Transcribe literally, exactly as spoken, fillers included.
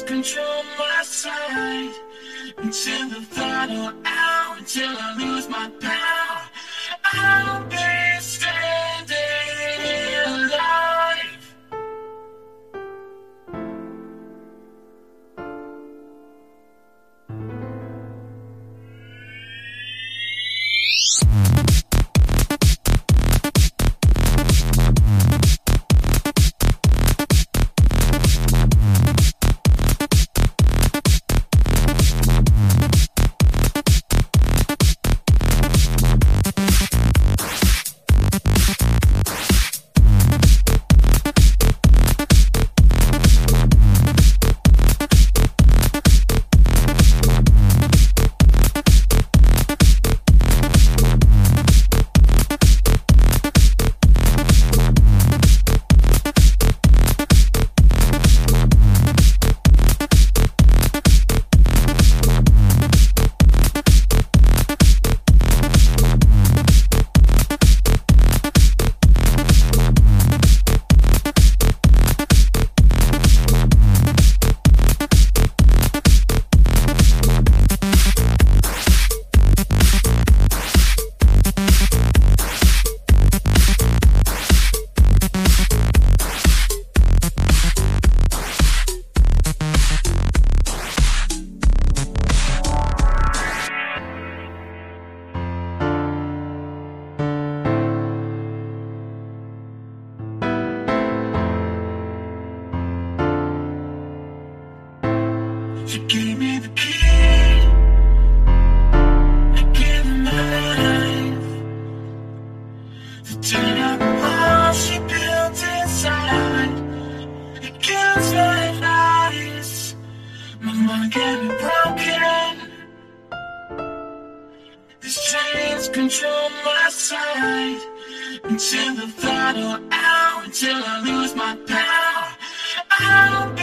control my sight until the final hour, until I lose my power. I'll be standing alive. You gave me the key, I gave you my life. The turn up the walls she built inside, it kills my lies. My mind can be broken. These chains control my sight until the final hour, until I lose my power. I'll be